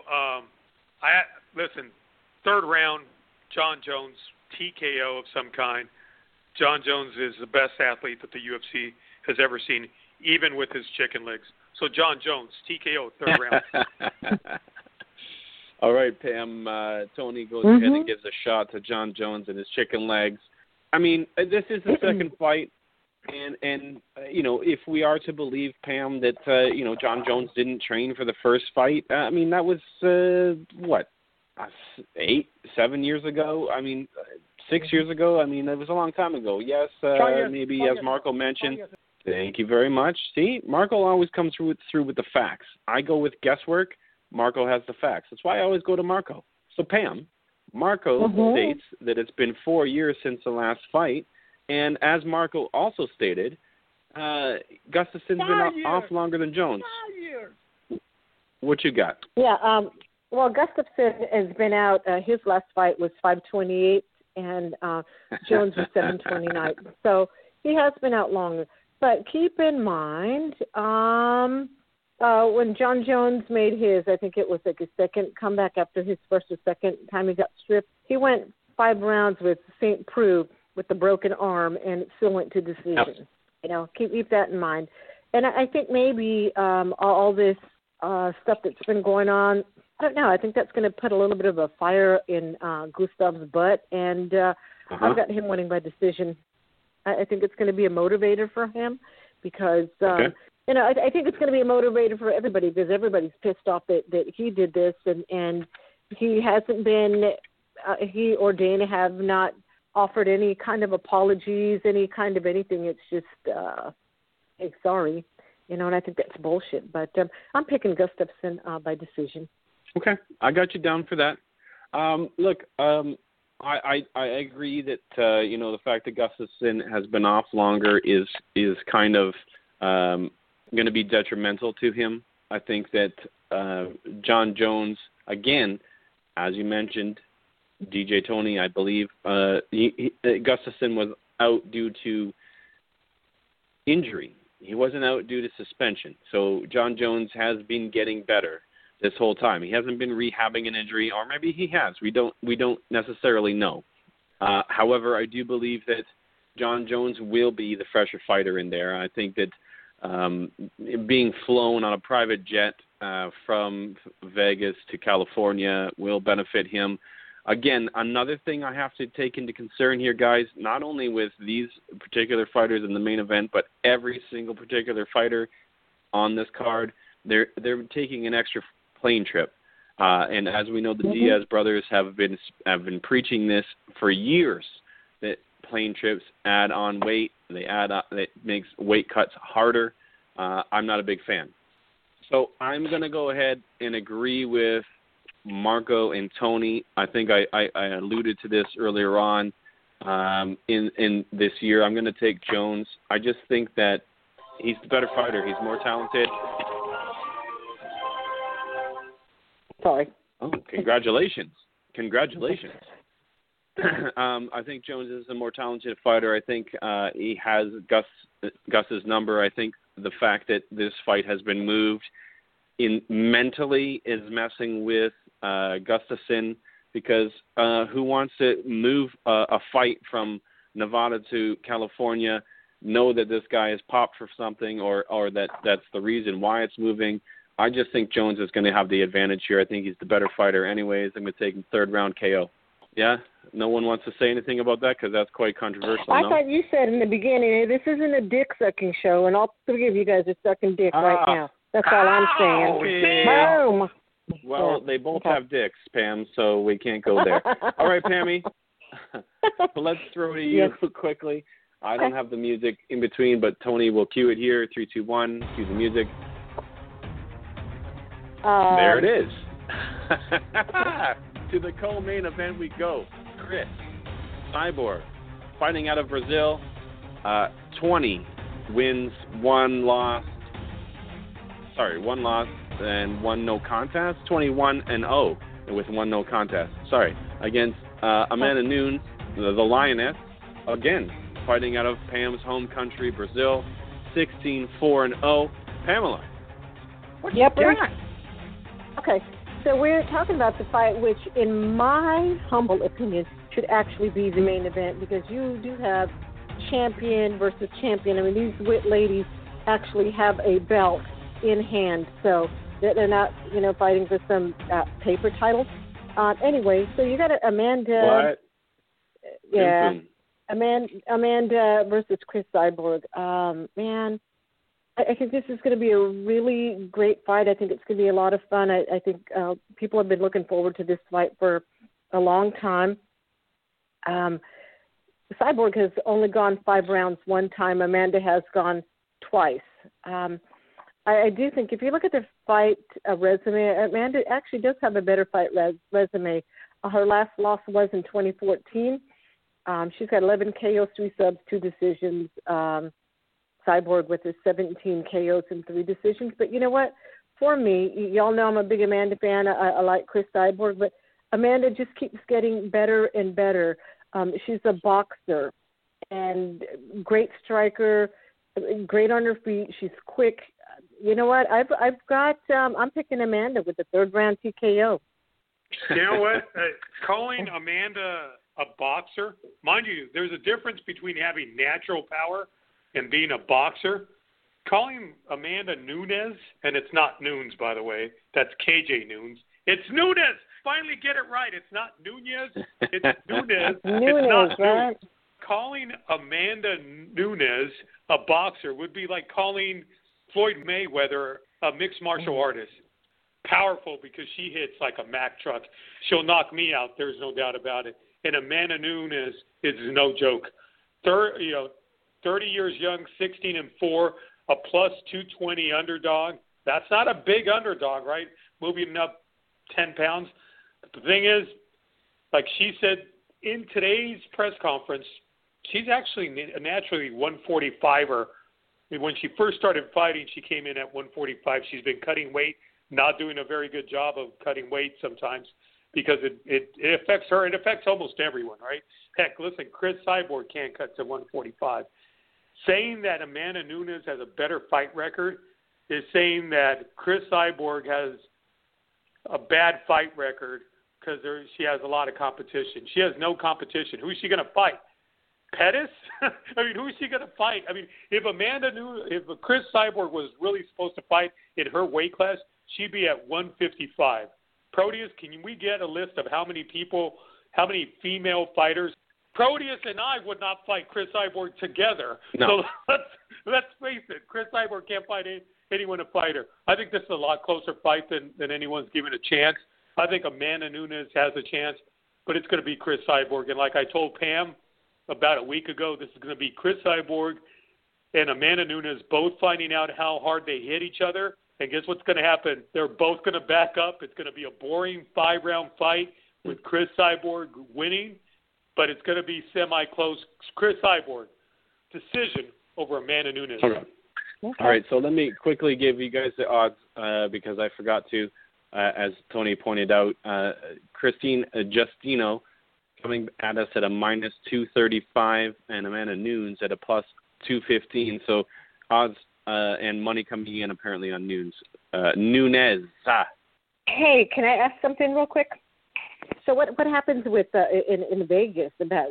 listen, third round, Jon Jones, TKO of some kind. Jon Jones is the best athlete that the UFC has ever seen, even with his chicken legs. So, Jon Jones, TKO, third round. All right, Pam. Tony goes ahead and gives a shot to Jon Jones and his chicken legs. I mean, this is the second fight And if we are to believe, Pam, that John Jones didn't train for the first fight, I mean, that was 7 years ago. I mean, 6 years ago. I mean, it was a long time ago. Yes, maybe as Marco mentioned. Thank you very much. See, Marco always comes through with the facts. I go with guesswork. Marco has the facts. That's why I always go to Marco. So, Pam, Marco states that it's been 4 years since the last fight. And as Marco also stated, Gustafson's been off longer than Jones. 5 years. What you got? Yeah, well, Gustafson has been out. His last fight was 528, and Jones was 729. So he has been out longer. But keep in mind, when John Jones made his, I think it was like his second comeback after his first or second time he got stripped, he went 5 rounds with St. Preux with the broken arm, and it still went to decision. Yep. Keep that in mind. And I think maybe all this stuff that's been going on, I don't know, I think that's going to put a little bit of a fire in Gustav's butt, and I've got him winning by decision. I think it's going to be a motivator for him because, I think it's going to be a motivator for everybody because everybody's pissed off that he did this, and he hasn't been, he or Dana have not offered any kind of apologies, any kind of anything. It's just, hey, sorry, and I think that's bullshit. But I'm picking Gustafson by decision. Okay, I got you down for that. Look, I agree that the fact that Gustafson has been off longer is kind of going to be detrimental to him. I think that John Jones, again, as you mentioned, DJ Tony, I believe, Gustafson was out due to injury. He wasn't out due to suspension. So John Jones has been getting better this whole time. He hasn't been rehabbing an injury, or maybe he has. We don't necessarily know. However, I do believe that John Jones will be the fresher fighter in there. I think that being flown on a private jet from Vegas to California will benefit him. Again, another thing I have to take into concern here, guys, not only with these particular fighters in the main event, but every single particular fighter on this card, they're taking an extra plane trip. And as we know, the Diaz brothers have been preaching this for years, that plane trips add on weight. It makes weight cuts harder. I'm not a big fan. So I'm going to go ahead and agree with Marco and Tony. I think I alluded to this earlier on in this year. I'm going to take Jones. I just think that he's the better fighter. He's more talented. Sorry. Oh, congratulations. Congratulations. I think Jones is a more talented fighter. I think he has Gus's number. I think the fact that this fight has been moved mentally is messing with Gustafson, because who wants to move a fight from Nevada to California, know that this guy is popped for something, or that's the reason why it's moving. I just think Jones is going to have the advantage here. I think he's the better fighter anyways. I'm going to take him third round KO. Yeah? No one wants to say anything about that because that's quite controversial. I thought you said in the beginning, this isn't a dick-sucking show, and all 3 of you guys are sucking dick right now. That's all I'm saying. Boom. Well, they both have dicks, Pam, so we can't go there. All right, Pammy. Let's throw to you quickly. I don't have the music in between, but Tony will cue it here. 3, 2, 1. Cue the music. There it is. To the co-main event we go. Chris Cyborg, fighting out of Brazil. 20 wins, 1 loss. 1 loss and 1 no contest. 21-0 with 1 no contest. Against Amanda Nunes, the Lioness. Again, fighting out of Pam's home country, Brazil. 16-4-0. Pamela, what you got? Okay, so we're talking about the fight, which, in my humble opinion, should actually be the main event, because you do have champion versus champion. I mean, these wit ladies actually have a belt in hand, so they're not, fighting for some paper title. Anyway, so you got Amanda. What? Yeah. Amanda versus Chris Cyborg. Man, I think this is going to be a really great fight. I think it's going to be a lot of fun. I think people have been looking forward to this fight for a long time. Cyborg has only gone 5 rounds one time. Amanda has gone twice. I do think if you look at the fight resume, Amanda actually does have a better fight resume. Her last loss was in 2014. She's got 11 KOs, 3 subs, 2 decisions. Cyborg with his 17 KOs and 3 decisions. But you know what? For me, y'all know I'm a big Amanda fan. I like Chris Cyborg, but Amanda just keeps getting better and better. She's a boxer and great striker, great on her feet. She's quick. You know what? I'm picking Amanda with the 3rd round TKO. You know what? Calling Amanda a boxer, mind you, there's a difference between having natural power and being a boxer. Calling Amanda Nunes, and it's not Nunes, by the way. That's KJ Nunes. It's Nunes. Finally get it right. It's not Nunez. It's Nunes. It's not right? Nunes. Calling Amanda Nunes a boxer would be like calling Floyd Mayweather a mixed martial artist. Powerful because she hits like a Mack truck. She'll knock me out. There's no doubt about it. And Amanda Nunes is no joke. 30 years young, 16-4, a plus 220 underdog. That's not a big underdog, right? Moving up 10 pounds. But the thing is, like she said in today's press conference, she's actually naturally 145er. When she first started fighting, she came in at 145. She's been cutting weight, not doing a very good job of cutting weight sometimes because it affects her. It affects almost everyone, right? Heck, listen, Chris Cyborg can't cut to 145. Saying that Amanda Nunes has a better fight record is saying that Chris Cyborg has a bad fight record because she has a lot of competition. She has no competition. Who is she going to fight? Pettis? I mean, who is she going to fight? I mean, if Chris Cyborg was really supposed to fight in her weight class, she'd be at 155. Proteus, can we get a list of how many female fighters? Proteus and I would not fight Chris Cyborg together. No. So let's face it, Chris Cyborg can't fight anyone to fight her. I think this is a lot closer fight than anyone's given a chance. I think Amanda Nunes has a chance, but it's going to be Chris Cyborg. And like I told Pam about a week ago, this is going to be Chris Cyborg and Amanda Nunes both finding out how hard they hit each other. And guess what's going to happen? They're both going to back up. It's going to be a boring 5-round fight with Chris Cyborg winning, but it's going to be semi-close. Chris Cyborg, decision over Amanda Nunes. Okay. All right, so let me quickly give you guys the odds because I forgot to, as Tony pointed out. Christine Justino coming at us at a minus 235 and Amanda Nunes at a plus 215. So odds and money coming in apparently on Nunes. Nunes. Hey, can I ask something real quick? So what happens with in Vegas about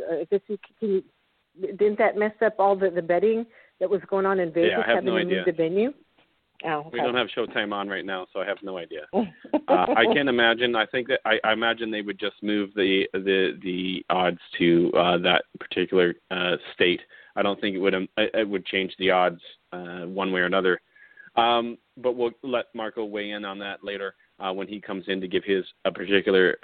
didn't that mess up all the betting that was going on in Vegas? Yeah, I have no idea. The venue? Oh, okay. We don't have Showtime on right now, so I have no idea. I can't imagine. I think that I imagine they would just move the odds to that particular state. I don't think it would change the odds one way or another. But we'll let Marco weigh in on that later when he comes in to give his a particular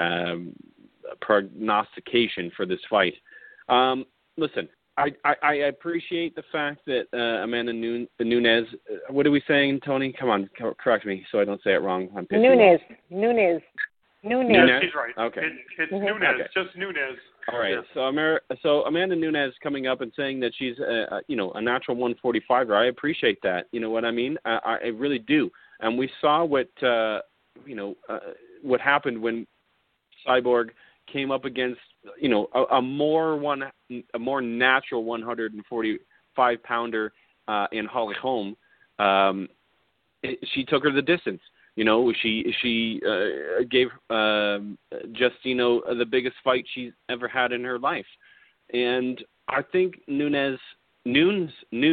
prognostication for this fight. Listen, I appreciate the fact that Amanda Nunes. What are we saying, Tony? Come on, correct me so I don't say it wrong. Nunes. Yes, he's right. Okay. It's Nunes, okay. Just Nunes. All right. Yeah. So Amanda Nunes coming up and saying that she's a natural 145er. I appreciate that. You know what I mean? I really do. And we saw what happened when Cyborg came up against a more natural 145 pounder in Holly Holm. She took her the distance. She gave Justino the biggest fight she's ever had in her life, and I think Nunes. Nunes.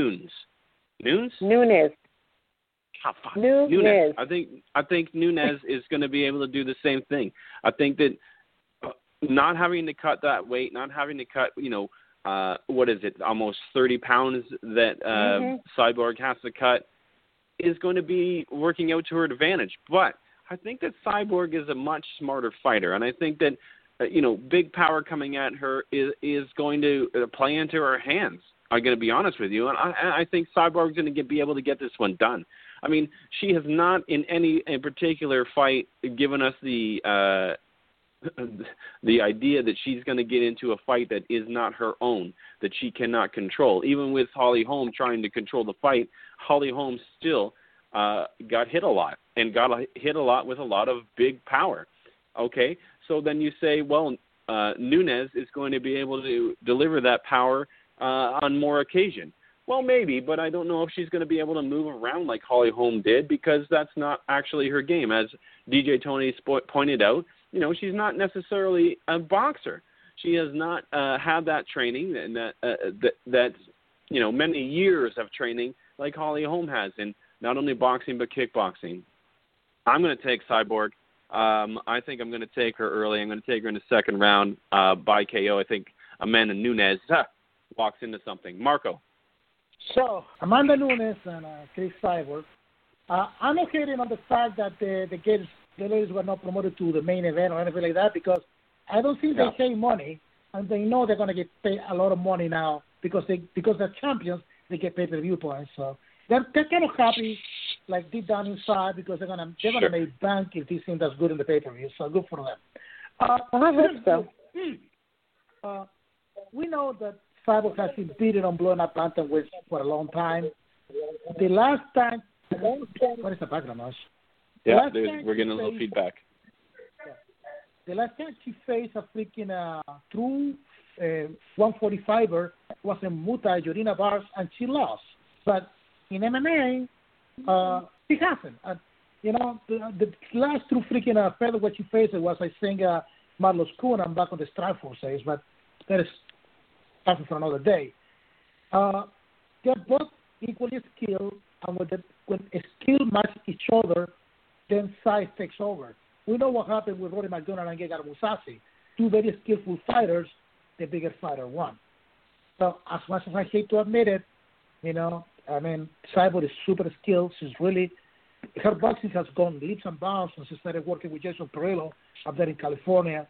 Oh, fuck. Nunes. I think Nunes is going to be able to do the same thing. I think that not having to cut that weight, not having to cut what is it, almost 30 pounds that Cyborg has to cut, is going to be working out to her advantage. But I think that Cyborg is a much smarter fighter, and I think that, big power coming at her is going to play into her hands. I'm going to be honest with you, and I think Cyborg's going to be able to get this one done. I mean, she has not in any particular fight given us the idea that she's going to get into a fight that is not her own, that she cannot control. Even with Holly Holm trying to control the fight, Holly Holm still got hit a lot, and got hit a lot with a lot of big power. Okay, so then you say, well, Nunes is going to be able to deliver that power on more occasion. Well, maybe, but I don't know if she's going to be able to move around like Holly Holm did, because that's not actually her game. As DJ Tony pointed out, she's not necessarily a boxer. She has not had that training and that many years of training like Holly Holm has in not only boxing but kickboxing. I'm going to take Cyborg. I think I'm going to take her early. I'm going to take her in the second round by KO. I think Amanda Nunes walks into something. Marco. So, Amanda Nunes and Chris Cyborg. I'm not hating on the fact that the ladies were not promoted to the main event or anything like that, because I don't think they pay money, and they know they're going to get paid a lot of money now because they're champions. They get pay-per-view points, so they're kind of happy, like deep down inside, because they're gonna make bank if this thing does good in the pay-per-view. So good for them. I hope so. We know that Cyborg has been beaten on blowing up bantamweight for a long time. The last time, what is the background noise? Yeah, we're getting a little feedback. The last time she faced a freaking true 145er was in Muay Thai, Jorina Bars, and she lost. But in MMA, she hasn't. The last true freaking featherweight she faced was, I think, Marlos Kuhn. I'm back on the Strikeforce days, but that is something for another day. They're both equally skilled, and when a skill match each other, then size takes over. We know what happened with Rory McDonald and Gegard Mousasi. Two very skillful fighters, the bigger fighter won. So as much as I hate to admit it, Cyborg is super skilled. Her boxing has gone leaps and bounds since she started working with Jason Perillo up there in California.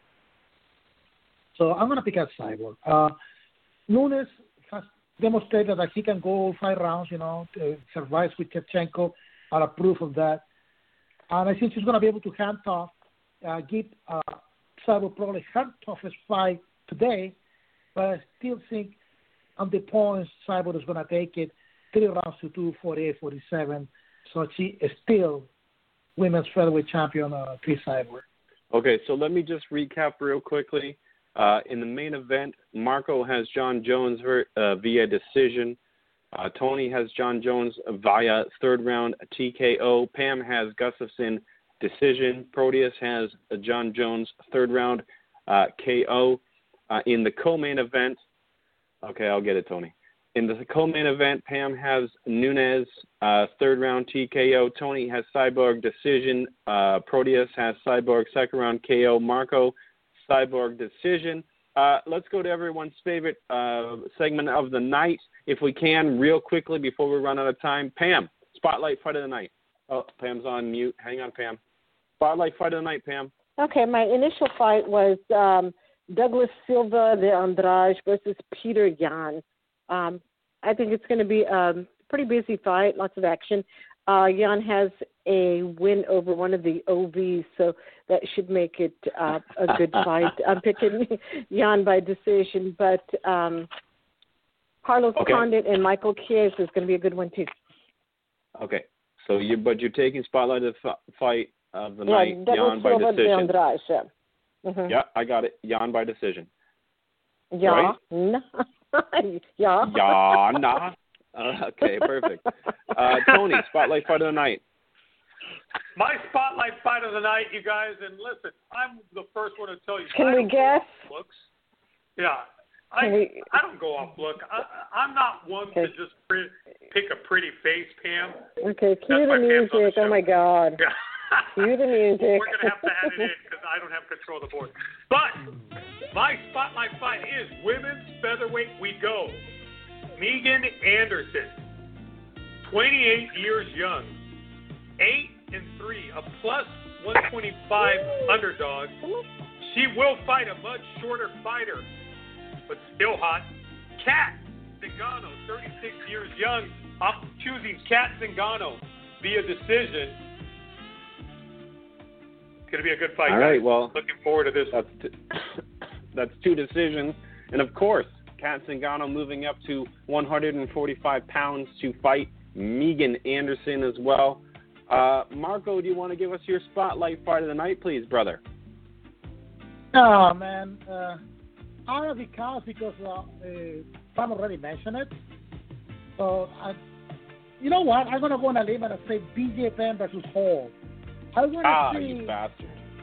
So I'm going to pick out Cyborg. Nunes has demonstrated that he can go 5 rounds, survives with Shevchenko, are a proof of that. And I think she's going to be able to hand off, give Cyborg probably her toughest fight today, but I still think on the points, Cyborg is going to take it 3 rounds to 2, 48-47. So she is still women's featherweight champion, Chris Cyborg. Okay, so let me just recap real quickly. In the main event, Marco has John Jones via decision. Tony has John Jones via third round TKO. Pam has Gustafsson decision. Proteus has John Jones third round KO. In the co-main event, okay, I'll get it, Tony. In the co-main event, Pam has Nunes third round TKO. Tony has Cyborg decision. Proteus has Cyborg second round KO. Marco, Cyborg decision. Let's go to everyone's favorite segment of the night, if we can, real quickly before we run out of time. Pam, Spotlight Fight of the Night. Oh, Pam's on mute. Hang on, Pam. Spotlight Fight of the Night, Pam. Okay, my initial fight was Douglas Silva de Andrade versus Peter Yan. I think it's going to be a pretty busy fight, lots of action. Yan has a win over one of the OVs, so that should make it a good fight. I'm picking Yan by decision, but Carlos Condit and Michael Chiesa is going to be a good one too. Okay, so you're taking Spotlight of the Fight of the Night, Yan by Silva decision. De Andrade, yeah. Mm-hmm. Yeah, I got it. Yan by decision. Yeah. Right? Yeah. Yana. Okay, perfect. Tony, Spotlight Fight of the Night. My Spotlight Fight of the Night, you guys, and listen, I'm the first one to tell you. Can we guess? Looks. Yeah. I don't go off look. I'm not one to just pick a pretty face, Pam. Okay, cue the music. Oh, my God. Yeah. Cue the music. We're going to have to add it in because I I don't have control of the board. But my spotlight fight is women's featherweight. We go. Megan Anderson, 28 years young, 8-3, a plus 125 underdog. She will fight a much shorter fighter, but still hot. Kat Zingano, 36 years young. I'm choosing Kat Zingano via decision. It's going to be a good fight. All right, guys. well, Looking forward to this. That's two decisions. And, of course, Kat Zingano moving up to 145 pounds to fight Megan Anderson as well. Marco, do you want to give us your spotlight fight of the night, please, brother? Oh, man. I don't know because Sam already mentioned it. So, you know what? I'm going to go on a limb and say BJ Penn versus Hall. I want to see. You bastard.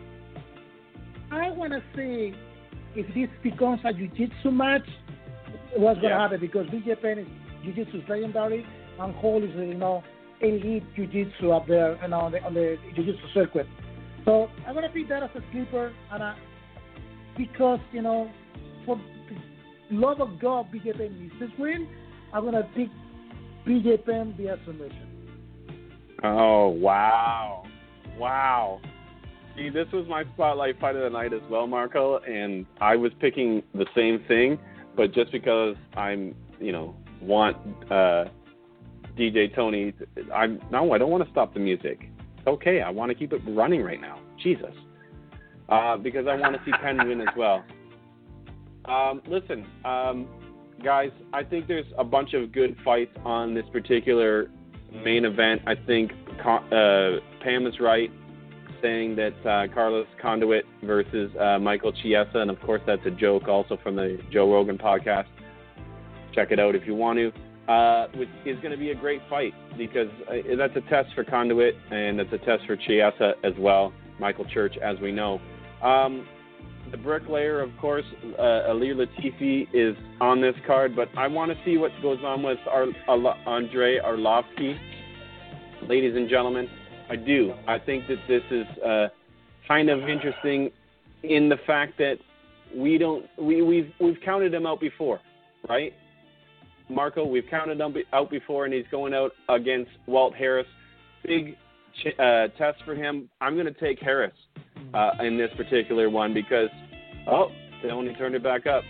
I want to see if this becomes a jiu-jitsu match, what's going to happen, because BJ Penn is jiu-jitsu legendary and Hall is, elite jiu-jitsu up there on the jiu-jitsu circuit. So I'm going to pick that as a sleeper, and because, for the love of God, BJ Penn needs this win, I'm going to pick BJ Penn via submission. Oh, wow. Wow. See, this was my spotlight fight of the night as well, Marco, and I was picking the same thing, but just because I'm, want DJ Tony, I don't want to stop the music. It's okay. I want to keep it running right now. Jesus. Because I want to see Penn win as well. Listen, guys, I think there's a bunch of good fights on this particular main event. I think Pam is right saying that Carlos Conduit versus Michael Chiesa, and of course that's a joke also from the Joe Rogan podcast. Check it out if you want to. Is going to be a great fight because that's a test for Conduit and it's a test for Chiesa as well, Michael Church, as we know. The bricklayer, of course, Alir Latifi is on this card, but I want to see what goes on with Andrei Arlovsky. Ladies and gentlemen, I do. I think that this is kind of interesting in the fact that we've counted him out before, right? Marco, we've counted him out before, and he's going out against Walt Harris. Big test for him. I'm going to take Harris in this particular one because, they only turned it back up.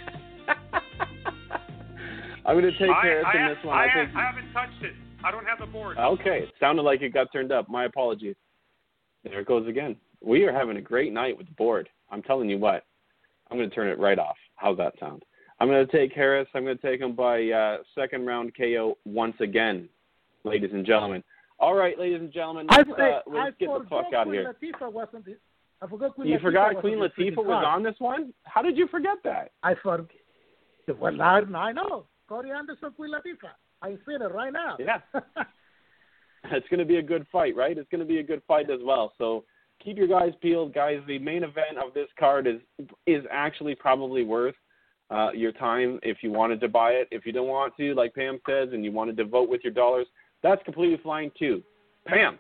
I'm going to take Harris in this one. I haven't touched it. I don't have the board. Okay, it sounded like it got turned up. My apologies. There it goes again. We are having a great night with the board. I'm telling you what. I'm going to turn it right off. How's that sound? I'm going to take Harris. I'm going to take him by second round KO once again, ladies and gentlemen. All right, ladies and gentlemen, let's get the fuck out of here. I forgot Queen Latifah. You forgot Queen Latifah was on this one? How did you forget that? I forgot. Well, I know. Corey Anderson, Queen Latifah. I see it right now. Yeah. It's going to be a good fight, right? It's going to be a good fight as well. So keep your guys peeled, guys. The main event of this card is actually probably worth your time if you wanted to buy it. If you don't want to, like Pam says, and you wanted to vote with your dollars, that's completely fine too. Pam.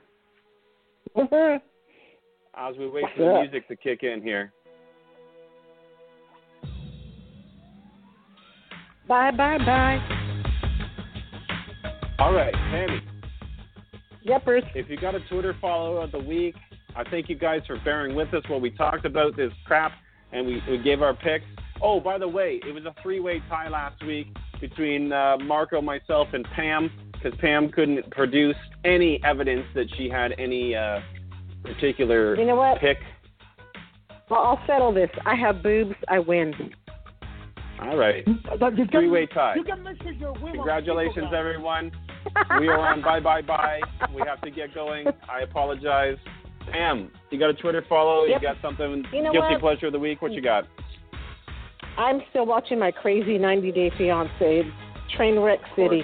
As we wait for the music to kick in here. Bye. All right, Pammy. Yepers. If you got a Twitter follow of the week, I thank you guys for bearing with us while we talked about this crap and we gave our picks. Oh, by the way, it was a three-way tie last week between Marco, myself, and Pam because Pam couldn't produce any evidence that she had any particular pick. Well, I'll settle this. I have boobs. I win. All right. Three-way tie. You can make sure your women. Congratulations, everyone. We are on bye. We have to get going. I apologize. Pam, you got a Twitter follow? Yep. You got something? Guilty pleasure of the week? What you got? I'm still watching my crazy 90-Day Fiancé, Trainwreck City.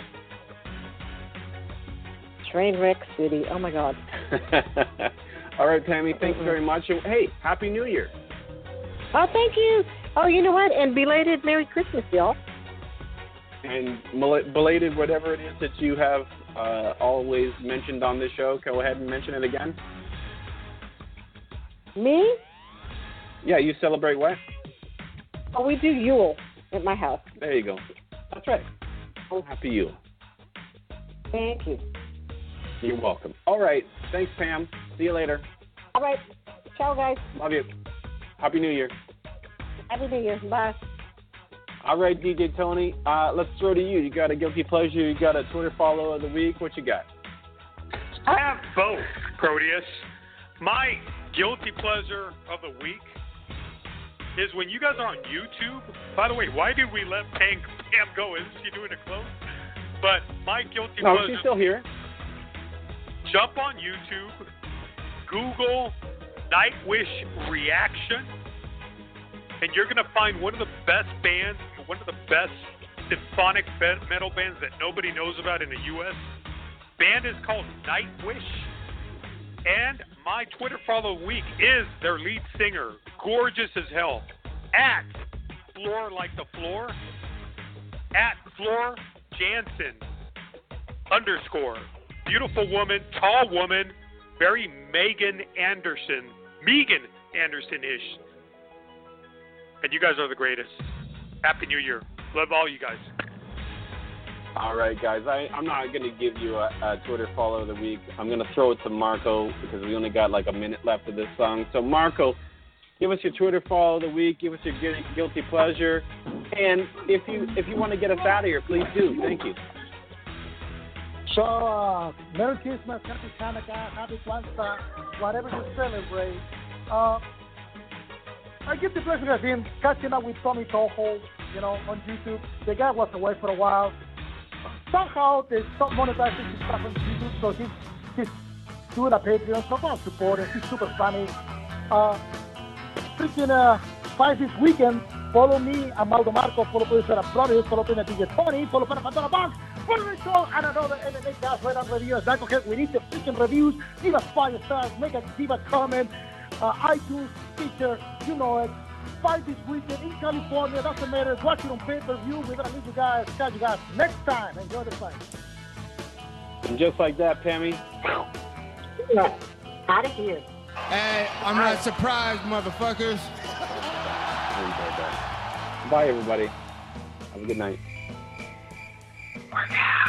Trainwreck City. Oh, my God. All right, Pammy, thanks very much. Hey, Happy New Year. Oh, thank you. Oh, you know what? And belated Merry Christmas, y'all. And belated whatever it is that you have always mentioned on this show. Go ahead and mention it again. Me? Yeah, you celebrate what? Oh, we do Yule at my house. There you go. That's right. Happy Yule. Thank you. You're welcome. All right. Thanks, Pam. See you later. All right. Ciao, guys. Love you. Happy New Year. Happy New Year. Bye. All right, DJ Tony. Let's throw to you. You got a guilty pleasure. You got a Twitter follow of the week. What you got? I have both, Proteus. My guilty pleasure of the week is when you guys are on YouTube. By the way, why did we let Pam go? Isn't she doing a close? But my guilty pleasure. No, she's still here. Jump on YouTube, Google Nightwish Reaction, and you're going to find one of the best bands, one of the best symphonic metal bands that nobody knows about in the U.S. Band is called Nightwish, and my Twitter follow of the week is their lead singer, gorgeous as hell, at Floor Like the Floor, at Floor Jansen, _ beautiful woman, tall woman, very Megan Anderson-ish. And you guys are the greatest. Happy New Year. Love all you guys. All right, guys. I'm not going to give you a Twitter follow of the week. I'm going to throw it to Marco because we only got like a minute left of this song. So, Marco, give us your Twitter follow of the week. Give us your guilty pleasure. And if you want to get us out of here, please do. Thank you. So, Merry Christmas, Happy Hanukkah, Happy Kwanzaa, whatever you celebrate. I give the pleasure has been catching up with Tommy Toho, on YouTube. The guy was away for a while. Somehow they stopped monetizing his stuff on YouTube, so he's doing a Patreon, so go and support him. He's super funny. Fight this weekend. Follow me, Amaldo Marco, follow producer and Proteus, follow me, DJ Tony, follow Pandora Box, follow the show, and another MMA guys right on reviews. Like, okay, we need the freaking reviews. Give us 5 stars, leave a comment. iTunes, Stitcher, you know it. Fight this weekend in California, doesn't matter. Watch it on pay-per-view. We're going to leave you guys. Catch you guys next time. Enjoy the fight. And just like that, Pammy. Yeah. Out of here. Hey, I'm not surprised, motherfuckers. Bye, everybody. Have a good night. Work out.